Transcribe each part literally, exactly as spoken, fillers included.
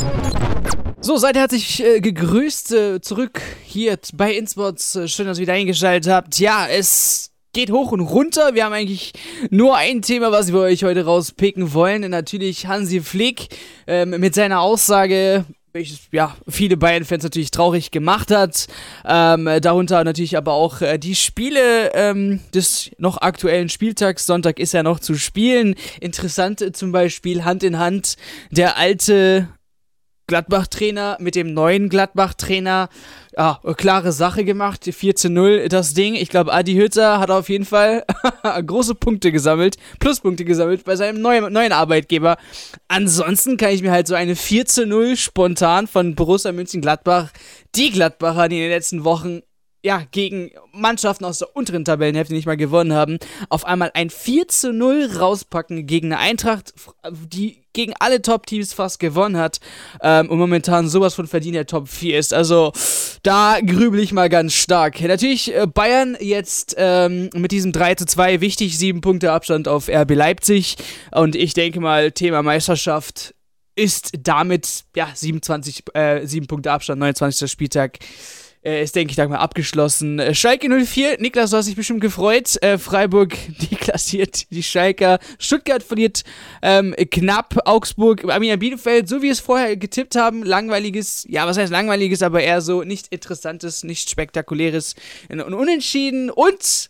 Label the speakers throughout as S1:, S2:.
S1: So, seid herzlich äh, gegrüßt äh, zurück hier bei InSports. Äh, schön, dass ihr wieder eingeschaltet habt. Ja, es geht hoch und runter. Wir haben eigentlich nur ein Thema, was wir euch heute rauspicken wollen. Natürlich Hansi Flick ähm, mit seiner Aussage, welches ja viele Bayern-Fans natürlich traurig gemacht hat. Ähm, darunter natürlich aber auch äh, die Spiele ähm, des noch aktuellen Spieltags. Sonntag ist ja noch zu spielen. Interessant äh, zum Beispiel Hand in Hand der alte Gladbach-Trainer mit dem neuen Gladbach-Trainer. Ja, klare Sache gemacht. vier zu null das Ding. Ich glaube, Adi Hütter hat auf jeden Fall große Punkte gesammelt, Pluspunkte gesammelt bei seinem neuen, neuen Arbeitgeber. Ansonsten kann ich mir halt so eine vier zu null spontan von Borussia Mönchengladbach, die Gladbacher, die in den letzten Wochen ja, gegen Mannschaften aus der unteren Tabellenhälfte nicht mal gewonnen haben, auf einmal ein vier zu null rauspacken gegen eine Eintracht, die gegen alle Top-Teams fast gewonnen hat ähm, und momentan sowas von verdient der Top vier ist. Also da grübel ich mal ganz stark. Natürlich äh, Bayern jetzt ähm, mit diesem drei zu zwei wichtig, sieben Punkte Abstand auf R B Leipzig und ich denke mal, Thema Meisterschaft ist damit, ja, siebenundzwanzig, äh, sieben Punkte Abstand, neunundzwanzigster Spieltag. Äh, ist, denke ich, da mal abgeschlossen. Äh, Schalke null vier, Niklas, du hast dich bestimmt gefreut. Äh, Freiburg deklassiert die Schalker. Stuttgart verliert ähm, knapp. Augsburg, Arminia Bielefeld, so wie wir es vorher getippt haben. Langweiliges, ja, was heißt langweiliges, aber eher so nicht interessantes, nicht spektakuläres und unentschieden. Und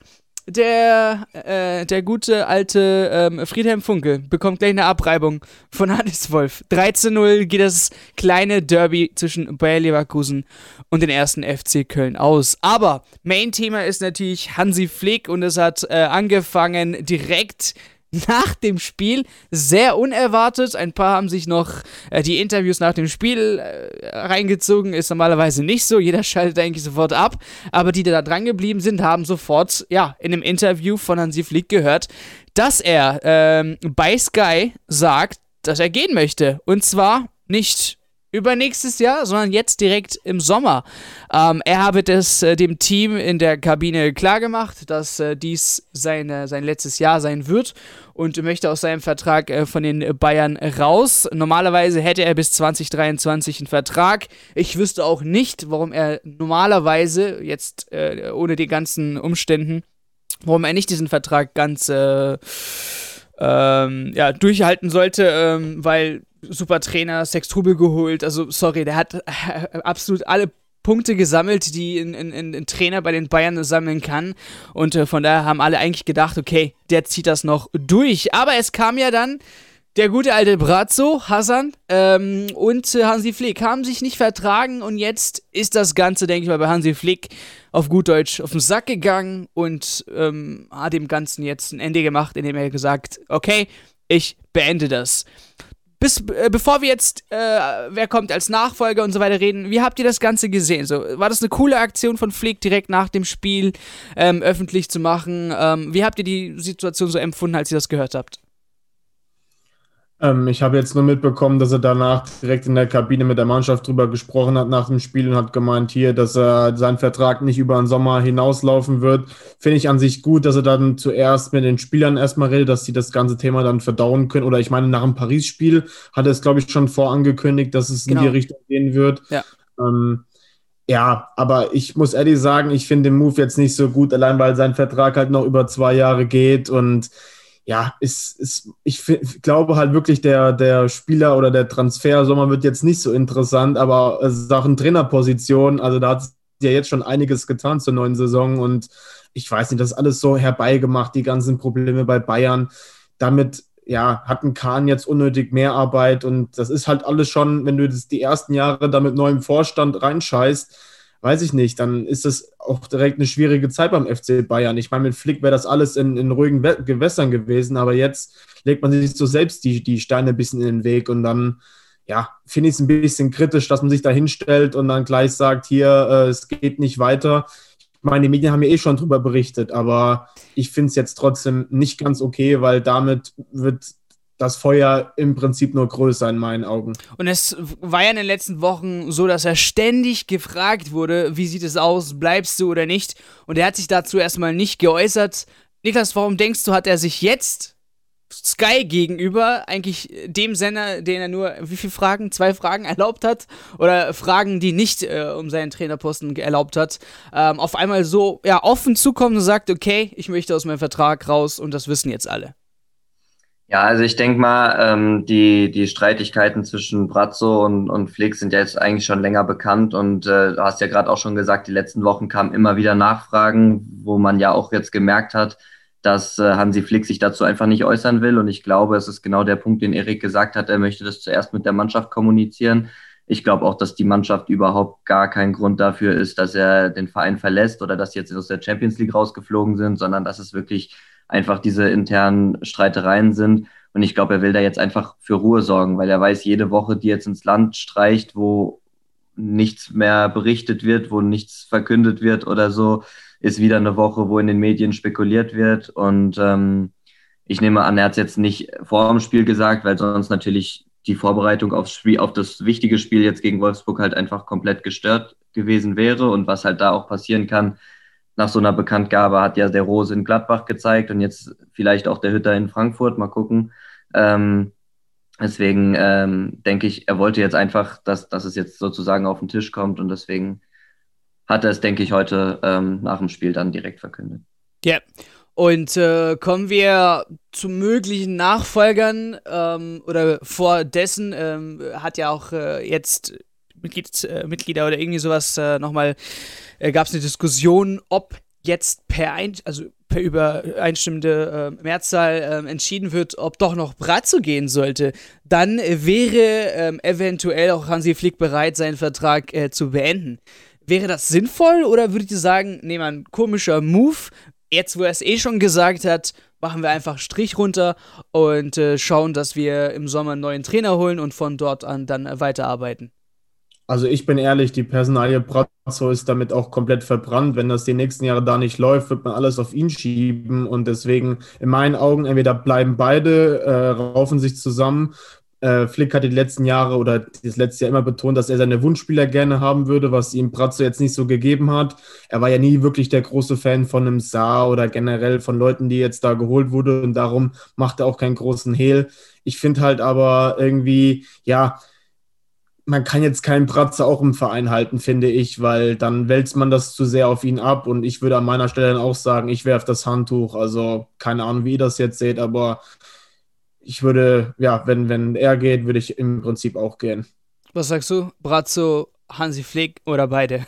S1: der, äh, der gute alte ähm, Friedhelm Funkel bekommt gleich eine Abreibung von Hannes Wolf. drei zu null geht das kleine Derby zwischen Bayer Leverkusen und den ersten F C Köln aus. Aber Main-Thema ist natürlich Hansi Flick und es hat äh, angefangen direkt nach dem Spiel, sehr unerwartet. Ein paar haben sich noch äh, die Interviews nach dem Spiel äh, reingezogen, ist normalerweise nicht so, jeder schaltet eigentlich sofort ab, aber die, die da dran geblieben sind, haben sofort, ja, in einem Interview von Hansi Flick gehört, dass er ähm, bei Sky sagt, dass er gehen möchte, und zwar nicht übernächstes Jahr, sondern jetzt direkt im Sommer. Ähm, er habe das äh, dem Team in der Kabine klargemacht, dass äh, dies seine, sein letztes Jahr sein wird und möchte aus seinem Vertrag äh, von den Bayern raus. Normalerweise hätte er bis zwanzig dreiundzwanzig einen Vertrag. Ich wüsste auch nicht, warum er normalerweise, jetzt äh, ohne die ganzen Umständen, warum er nicht diesen Vertrag ganz äh, ähm, ja, durchhalten sollte, ähm, weil super Trainer, Sex Trubel geholt, also sorry, der hat äh, absolut alle Punkte gesammelt, die ein, ein, ein Trainer bei den Bayern sammeln kann, und äh, von daher haben alle eigentlich gedacht, okay, der zieht das noch durch, aber es kam ja dann der gute alte Brazzo, Hasan ähm, und äh, Hansi Flick haben sich nicht vertragen und jetzt ist das Ganze, denke ich mal, bei Hansi Flick auf gut Deutsch auf den Sack gegangen und ähm, hat dem Ganzen jetzt ein Ende gemacht, indem er gesagt, okay, ich beende das. Bis, äh, bevor wir jetzt, äh, wer kommt als Nachfolger und so weiter reden, wie habt ihr das Ganze gesehen? So, war das eine coole Aktion von Flick, direkt nach dem Spiel ähm, öffentlich zu machen? Ähm, wie habt ihr die Situation so empfunden, als ihr das gehört habt?
S2: Ähm, ich habe jetzt nur mitbekommen, dass er danach direkt in der Kabine mit der Mannschaft drüber gesprochen hat nach dem Spiel und hat gemeint hier, dass er seinen Vertrag nicht über den Sommer hinauslaufen wird. Finde ich an sich gut, dass er dann zuerst mit den Spielern erstmal redet, dass sie das ganze Thema dann verdauen können. Oder ich meine, nach dem Paris-Spiel hat er es, glaube ich, schon vorangekündigt, dass es genau in die Richtung gehen wird.
S1: Ja.
S2: Ähm, ja, aber ich muss ehrlich sagen, ich finde den Move jetzt nicht so gut, allein weil sein Vertrag halt noch über zwei Jahre geht und ja, ist, ist, ich f- glaube halt wirklich, der, der Spieler oder der Transfersommer wird jetzt nicht so interessant, aber äh, Sachen Trainerposition, also da hat es ja jetzt schon einiges getan zur neuen Saison und ich weiß nicht, das ist alles so herbeigemacht, die ganzen Probleme bei Bayern. Damit, ja, hat ein Kahn jetzt unnötig mehr Arbeit und das ist halt alles schon, wenn du das die ersten Jahre da mit neuem Vorstand reinscheißt, weiß ich nicht, dann ist das auch direkt eine schwierige Zeit beim F C Bayern. Ich meine, mit Flick wäre das alles in, in ruhigen We- Gewässern gewesen, aber jetzt legt man sich so selbst die, die Steine ein bisschen in den Weg und dann, ja, finde ich es ein bisschen kritisch, dass man sich da hinstellt und dann gleich sagt, hier, äh, es geht nicht weiter. Ich meine, die Medien haben ja eh schon drüber berichtet, aber ich finde es jetzt trotzdem nicht ganz okay, weil damit wird das Feuer im Prinzip nur größer in meinen Augen.
S1: Und es war ja in den letzten Wochen so, dass er ständig gefragt wurde, wie sieht es aus, bleibst du oder nicht? Und er hat sich dazu erstmal nicht geäußert. Niklas, warum denkst du, hat er sich jetzt Sky gegenüber, eigentlich dem Sender, den er nur, wie viele Fragen? Zwei Fragen erlaubt hat oder Fragen, die nicht äh, um seinen Trainerposten erlaubt hat, ähm, auf einmal so ja, offen zukommt und sagt, okay, ich möchte aus meinem Vertrag raus und das wissen jetzt alle.
S3: Ja, also ich denke mal, ähm, die, die Streitigkeiten zwischen Brazzo und, und Flick sind ja jetzt eigentlich schon länger bekannt und äh, du hast ja gerade auch schon gesagt, die letzten Wochen kamen immer wieder Nachfragen, wo man ja auch jetzt gemerkt hat, dass äh, Hansi Flick sich dazu einfach nicht äußern will und ich glaube, es ist genau der Punkt, den Erik gesagt hat, er möchte das zuerst mit der Mannschaft kommunizieren. Ich glaube auch, dass die Mannschaft überhaupt gar kein Grund dafür ist, dass er den Verein verlässt oder dass sie jetzt aus der Champions League rausgeflogen sind, sondern dass es wirklich einfach diese internen Streitereien sind. Und ich glaube, er will da jetzt einfach für Ruhe sorgen, weil er weiß, jede Woche, die jetzt ins Land streicht, wo nichts mehr berichtet wird, wo nichts verkündet wird oder so, ist wieder eine Woche, wo in den Medien spekuliert wird. Und ähm, ich nehme an, er hat es jetzt nicht vor dem Spiel gesagt, weil sonst natürlich die Vorbereitung aufs Spiel, auf das wichtige Spiel jetzt gegen Wolfsburg halt einfach komplett gestört gewesen wäre. Und was halt da auch passieren kann, nach so einer Bekanntgabe hat ja der Rose in Gladbach gezeigt und jetzt vielleicht auch der Hütter in Frankfurt, mal gucken. Ähm, deswegen ähm, denke ich, er wollte jetzt einfach, dass, dass es jetzt sozusagen auf den Tisch kommt und deswegen hat er es, denke ich, heute ähm, nach dem Spiel dann direkt verkündet.
S1: Ja, und äh, kommen wir zu möglichen Nachfolgern ähm, oder vor dessen ähm, hat ja auch äh, jetzt Mitglied, äh, Mitglieder oder irgendwie sowas äh, nochmal, äh, gab es eine Diskussion, ob jetzt per, ein, also per übereinstimmende äh, Mehrzahl äh, entschieden wird, ob doch noch Brazzo gehen sollte. Dann wäre äh, eventuell auch Hansi Flick bereit, seinen Vertrag äh, zu beenden. Wäre das sinnvoll oder würdet ihr sagen, nee, man, komischer Move, jetzt wo er es eh schon gesagt hat, machen wir einfach Strich runter und äh, schauen, dass wir im Sommer einen neuen Trainer holen und von dort an dann äh, weiterarbeiten?
S2: Also ich bin ehrlich, die Personalie Brazzo ist damit auch komplett verbrannt. Wenn das die nächsten Jahre da nicht läuft, wird man alles auf ihn schieben. Und deswegen in meinen Augen, entweder bleiben beide, äh, raufen sich zusammen. Äh, Flick hat die letzten Jahre oder das letzte Jahr immer betont, dass er seine Wunschspieler gerne haben würde, was ihm Brazzo jetzt nicht so gegeben hat. Er war ja nie wirklich der große Fan von einem Saar oder generell von Leuten, die jetzt da geholt wurden. Und darum macht er auch keinen großen Hehl. Ich finde halt aber irgendwie, ja, man kann jetzt keinen Bratze auch im Verein halten, finde ich, weil dann wälzt man das zu sehr auf ihn ab und ich würde an meiner Stelle dann auch sagen, ich werfe das Handtuch. Also keine Ahnung, wie ihr das jetzt seht, aber ich würde, ja, wenn, wenn er geht, würde ich im Prinzip auch gehen.
S1: Was sagst du? Brazzo, Hansi Flick oder beide?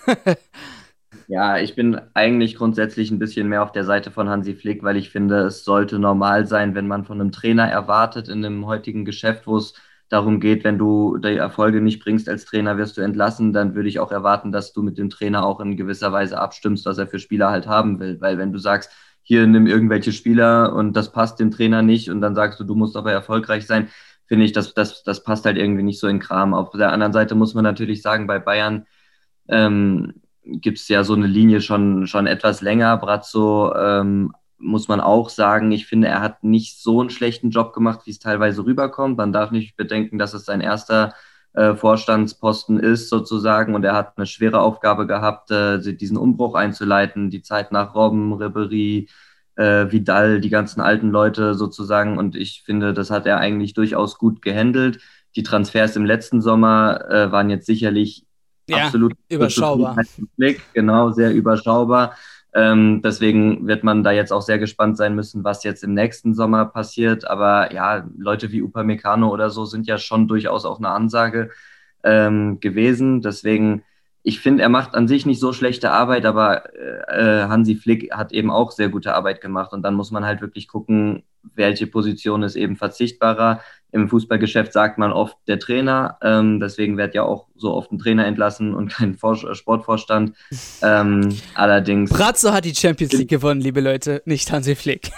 S3: Ja, ich bin eigentlich grundsätzlich ein bisschen mehr auf der Seite von Hansi Flick, weil ich finde, es sollte normal sein, wenn man von einem Trainer erwartet in dem heutigen Geschäft, wo es darum geht, wenn du die Erfolge nicht bringst als Trainer, wirst du entlassen, dann würde ich auch erwarten, dass du mit dem Trainer auch in gewisser Weise abstimmst, was er für Spieler halt haben will. Weil wenn du sagst, hier nimm irgendwelche Spieler und das passt dem Trainer nicht und dann sagst du, du musst aber erfolgreich sein, finde ich, das, das, das passt halt irgendwie nicht so in Kram. Auf der anderen Seite muss man natürlich sagen, bei Bayern ähm, gibt es ja so eine Linie schon, schon etwas länger. Brazzo ähm, muss man auch sagen, ich finde, er hat nicht so einen schlechten Job gemacht, wie es teilweise rüberkommt. Man darf nicht bedenken, dass es sein erster äh, Vorstandsposten ist sozusagen und er hat eine schwere Aufgabe gehabt, äh, diesen Umbruch einzuleiten, die Zeit nach Robben, Ribéry, äh, Vidal, die ganzen alten Leute sozusagen und ich finde, das hat er eigentlich durchaus gut gehandelt. Die Transfers im letzten Sommer äh, waren jetzt sicherlich
S1: Ja,
S3: absolut
S1: überschaubar.
S3: Blick, genau, sehr überschaubar. Ähm, deswegen wird man da jetzt auch sehr gespannt sein müssen, was jetzt im nächsten Sommer passiert. Aber ja, Leute wie Upamecano oder so sind ja schon durchaus auch eine Ansage ähm, gewesen. Deswegen, ich finde, er macht an sich nicht so schlechte Arbeit, aber äh, Hansi Flick hat eben auch sehr gute Arbeit gemacht. Und dann muss man halt wirklich gucken, welche Position ist eben verzichtbarer. Im Fußballgeschäft sagt man oft der Trainer, ähm, deswegen wird ja auch so oft ein Trainer entlassen und kein Vor- Sportvorstand. Ähm, allerdings.
S1: Brazzo hat die Champions League gewonnen, liebe Leute, nicht Hansi Flick.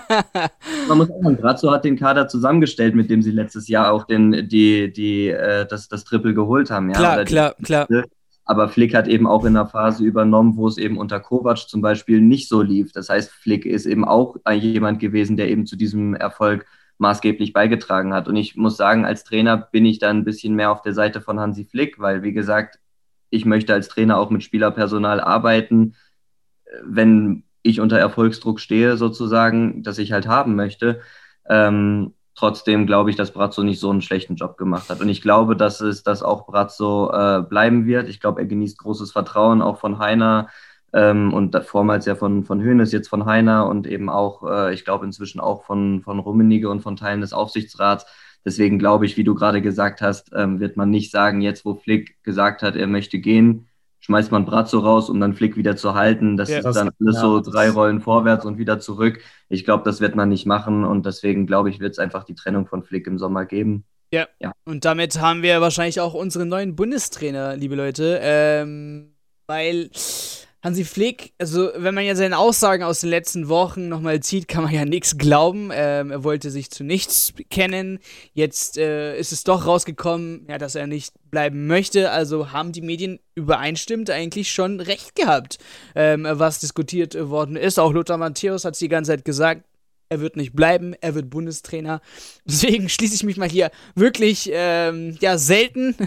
S3: Man muss sagen, Brazzo hat den Kader zusammengestellt, mit dem sie letztes Jahr auch den, die, die, äh, das, das Triple geholt haben. Ja?
S1: Klar,
S3: Oder
S1: klar,
S3: die,
S1: klar.
S3: Aber Flick hat eben auch in einer Phase übernommen, wo es eben unter Kovac zum Beispiel nicht so lief. Das heißt, Flick ist eben auch jemand gewesen, der eben zu diesem Erfolg maßgeblich beigetragen hat. Und ich muss sagen, als Trainer bin ich da ein bisschen mehr auf der Seite von Hansi Flick, weil, wie gesagt, ich möchte als Trainer auch mit Spielerpersonal arbeiten, wenn ich unter Erfolgsdruck stehe, sozusagen, das ich halt haben möchte. Ähm, trotzdem glaube ich, dass Brazzo nicht so einen schlechten Job gemacht hat. Und ich glaube, dass es, dass auch Brazzo äh, bleiben wird. Ich glaube, er genießt großes Vertrauen, auch von Heiner. Ähm, und vormals ja von, von Hoeneß, jetzt von Heiner und eben auch, äh, ich glaube inzwischen auch von, von Rummenigge und von Teilen des Aufsichtsrats. Deswegen glaube ich, wie du gerade gesagt hast, ähm, wird man nicht sagen, jetzt wo Flick gesagt hat, er möchte gehen, schmeißt man Brazzo raus, um dann Flick wieder zu halten. Das
S1: Ja,
S3: ist
S2: das-
S3: dann alles
S2: ja,
S3: so
S2: das-
S3: drei Rollen vorwärts und wieder zurück. Ich glaube, das wird man nicht machen und deswegen glaube ich, wird es einfach die Trennung von Flick im Sommer geben.
S1: Ja.
S3: Ja.
S1: Und damit haben wir wahrscheinlich auch unseren neuen Bundestrainer, liebe Leute. Ähm, weil Hansi Flick, also wenn man ja seine Aussagen aus den letzten Wochen nochmal zieht, kann man ja nichts glauben. Ähm, er wollte sich zu nichts bekennen. Jetzt äh, ist es doch rausgekommen, ja, dass er nicht bleiben möchte. Also haben die Medien übereinstimmend eigentlich schon recht gehabt, ähm, was diskutiert worden ist. Auch Lothar Matthäus hat es die ganze Zeit gesagt. Er wird nicht bleiben, er wird Bundestrainer. Deswegen schließe ich mich mal hier wirklich, ähm, ja, selten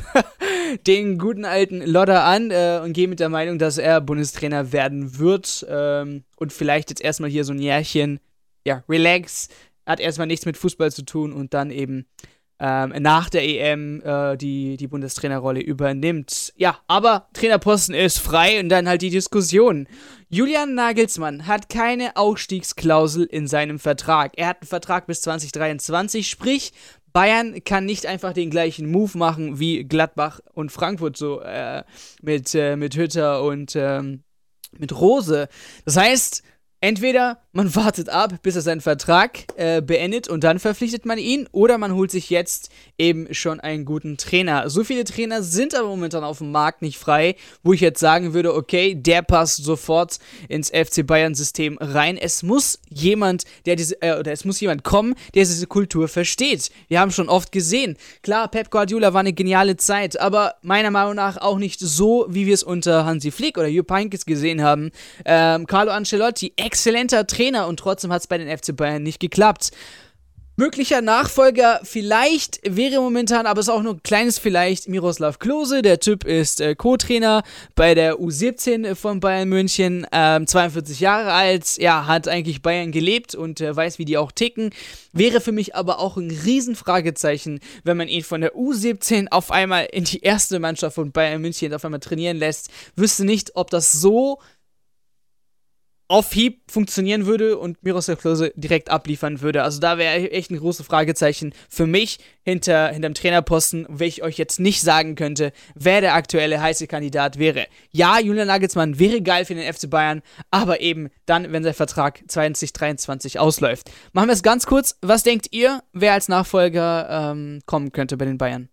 S1: den guten alten Lodder an äh, und gehe mit der Meinung, dass er Bundestrainer werden wird. Ähm, und vielleicht jetzt erstmal hier so ein Jährchen, ja, relax, hat erstmal nichts mit Fußball zu tun und dann eben ähm, nach der E M äh, die, die Bundestrainerrolle übernimmt. Ja, aber Trainerposten ist frei und dann halt die Diskussion. Julian Nagelsmann hat keine Ausstiegsklausel in seinem Vertrag. Er hat einen Vertrag bis zwanzig dreiundzwanzig, sprich, Bayern kann nicht einfach den gleichen Move machen wie Gladbach und Frankfurt, so äh, mit, äh, mit Hütter und ähm, mit Rose. Das heißt, entweder man wartet ab, bis er seinen Vertrag äh, beendet und dann verpflichtet man ihn, oder man holt sich jetzt eben schon einen guten Trainer. So viele Trainer sind aber momentan auf dem Markt nicht frei, wo ich jetzt sagen würde, okay, der passt sofort ins F C Bayern-System rein. Es muss jemand, der diese, äh, oder es muss jemand kommen, der diese Kultur versteht. Wir haben schon oft gesehen, klar, Pep Guardiola war eine geniale Zeit, aber meiner Meinung nach auch nicht so, wie wir es unter Hansi Flick oder Jupp Heynckes gesehen haben. Ähm, Carlo Ancelotti, exzellenter Trainer, und trotzdem hat es bei den F C Bayern nicht geklappt. Möglicher Nachfolger vielleicht wäre momentan, aber es ist auch nur ein kleines vielleicht, Miroslav Klose. Der Typ ist äh, Co-Trainer bei der U siebzehn von Bayern München, ähm, zweiundvierzig Jahre alt, ja, hat eigentlich Bayern gelebt und äh, weiß, wie die auch ticken. Wäre für mich aber auch ein Riesenfragezeichen, wenn man ihn von der U siebzehn auf einmal in die erste Mannschaft von Bayern München auf einmal trainieren lässt. Wüsste nicht, ob das so auf Hieb funktionieren würde und Miroslav Klose direkt abliefern würde. Also da wäre echt ein großes Fragezeichen für mich hinter hinterm Trainerposten, wenn ich euch jetzt nicht sagen könnte, wer der aktuelle heiße Kandidat wäre. Ja, Julian Nagelsmann wäre geil für den F C Bayern, aber eben dann, wenn sein Vertrag zwanzig dreiundzwanzig ausläuft. Machen wir es ganz kurz. Was denkt ihr, wer als Nachfolger ähm, kommen könnte bei den Bayern?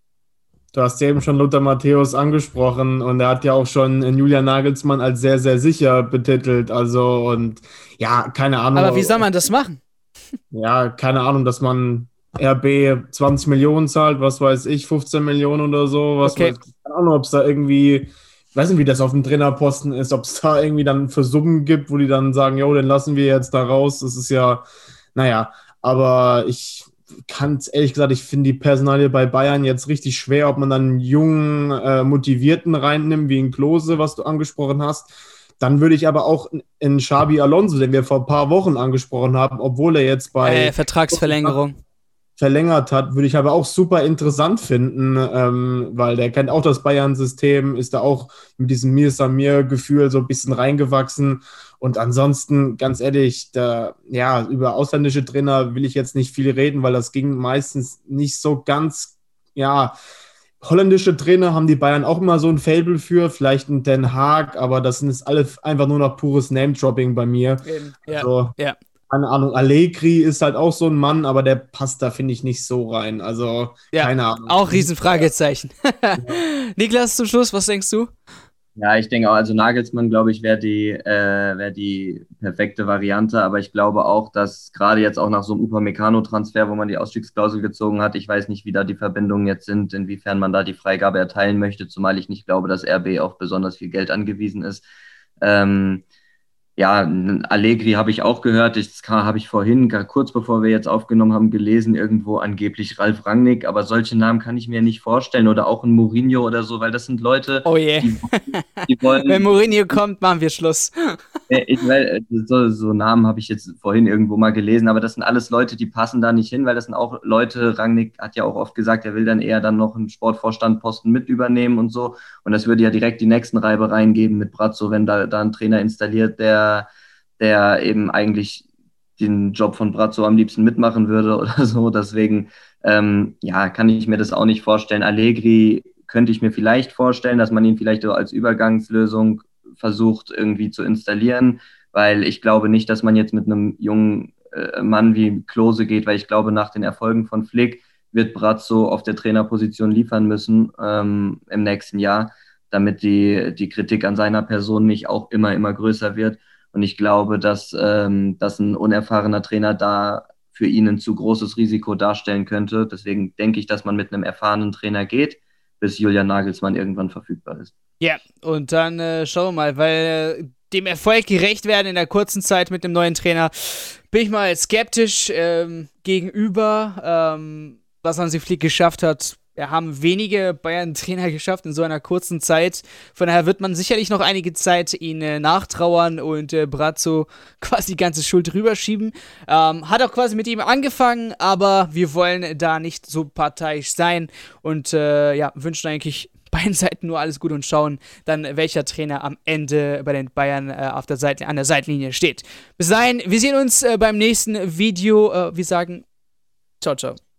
S2: Du hast ja eben schon Lothar Matthäus angesprochen und er hat ja auch schon Julian Nagelsmann als sehr, sehr sicher betitelt. Also und ja, keine Ahnung.
S1: Aber wie soll man das machen?
S2: Ja, keine Ahnung, dass man R B zwanzig Millionen zahlt, was weiß ich, fünfzehn Millionen oder so. Was
S1: Okay.
S2: weiß, keine Ahnung, ob es da irgendwie, ich weiß nicht, wie das auf dem Trainerposten ist, ob es da irgendwie dann für Summen gibt, wo die dann sagen, jo, den lassen wir jetzt da raus. Das ist ja, naja, aber ich kann es ehrlich gesagt, ich finde die Personalie bei Bayern jetzt richtig schwer, ob man dann einen jungen, äh, motivierten reinnimmt, wie in Klose, was du angesprochen hast. Dann würde ich aber auch in Xabi Alonso, den wir vor ein paar Wochen angesprochen haben, obwohl er jetzt bei
S1: Äh, Vertragsverlängerung.
S2: verlängert hat, würde ich aber auch super interessant finden, ähm, weil der kennt auch das Bayern-System, ist da auch mit diesem Mir-Samir-Gefühl so ein bisschen reingewachsen. Und ansonsten, ganz ehrlich, da, ja, über ausländische Trainer will ich jetzt nicht viel reden, weil das ging meistens nicht so ganz, ja, holländische Trainer haben die Bayern auch immer so ein Faible für, vielleicht ein Den Haag, aber das sind jetzt alle einfach nur noch pures Name-Dropping bei mir.
S1: Eben, ja,
S2: Also,
S1: ja.
S2: keine Ahnung, Allegri ist halt auch so ein Mann, aber der passt da, finde ich, nicht so rein. Also,
S1: Ja,
S2: keine Ahnung.
S1: Auch Riesenfragezeichen. Niklas, zum Schluss, was denkst du?
S3: Ja, ich denke auch, also Nagelsmann, glaube ich, wäre die, äh, wär die perfekte Variante, aber ich glaube auch, dass gerade jetzt auch nach so einem Upamecano-Transfer, wo man die Ausstiegsklausel gezogen hat, ich weiß nicht, wie da die Verbindungen jetzt sind, inwiefern man da die Freigabe erteilen möchte, zumal ich nicht glaube, dass R B auf besonders viel Geld angewiesen ist. Ähm, ja, Allegri habe ich auch gehört, das habe ich vorhin, kurz bevor wir jetzt aufgenommen haben, gelesen, irgendwo angeblich Ralf Rangnick, aber solche Namen kann ich mir nicht vorstellen oder auch ein Mourinho oder so, weil das sind Leute,
S1: Oh je.
S3: die, die wollen...
S1: Wenn Mourinho kommt, machen wir Schluss.
S3: ich, weil, so, so Namen habe ich jetzt vorhin irgendwo mal gelesen, aber das sind alles Leute, die passen da nicht hin, weil das sind auch Leute, Rangnick hat ja auch oft gesagt, er will dann eher dann noch einen Sportvorstandposten mit übernehmen und so. Und das würde ja direkt die nächsten Reibereien geben mit Brazzo, wenn da, da ein Trainer installiert, der, der eben eigentlich den Job von Brazzo am liebsten mitmachen würde oder so. Deswegen, ähm, ja, kann ich mir das auch nicht vorstellen. Allegri könnte ich mir vielleicht vorstellen, dass man ihn vielleicht so als Übergangslösung versucht irgendwie zu installieren, weil ich glaube nicht, dass man jetzt mit einem jungen äh, Mann wie Klose geht, weil ich glaube, nach den Erfolgen von Flick wird Brazzo auf der Trainerposition liefern müssen ähm, im nächsten Jahr, damit die, die Kritik an seiner Person nicht auch immer, immer größer wird. Und ich glaube, dass, ähm, dass ein unerfahrener Trainer da für ihn ein zu großes Risiko darstellen könnte. Deswegen denke ich, dass man mit einem erfahrenen Trainer geht, bis Julian Nagelsmann irgendwann verfügbar ist.
S1: Ja, und dann äh, schauen wir mal, weil äh, dem Erfolg gerecht werden in der kurzen Zeit mit dem neuen Trainer, bin ich mal skeptisch ähm, gegenüber, ähm, was Hansi Flick geschafft hat. Wir haben wenige Bayern-Trainer geschafft in so einer kurzen Zeit. Von daher wird man sicherlich noch einige Zeit ihn äh, nachtrauern und äh, Brazzo quasi die ganze Schuld rüberschieben. Ähm, hat auch quasi mit ihm angefangen, aber wir wollen da nicht so parteiisch sein und äh, ja, wünschen eigentlich beiden Seiten nur alles Gute und schauen dann, welcher Trainer am Ende bei den Bayern äh, auf der Seite, an der Seitenlinie steht. Bis dahin, wir sehen uns äh, beim nächsten Video. Äh, wir sagen ciao, ciao.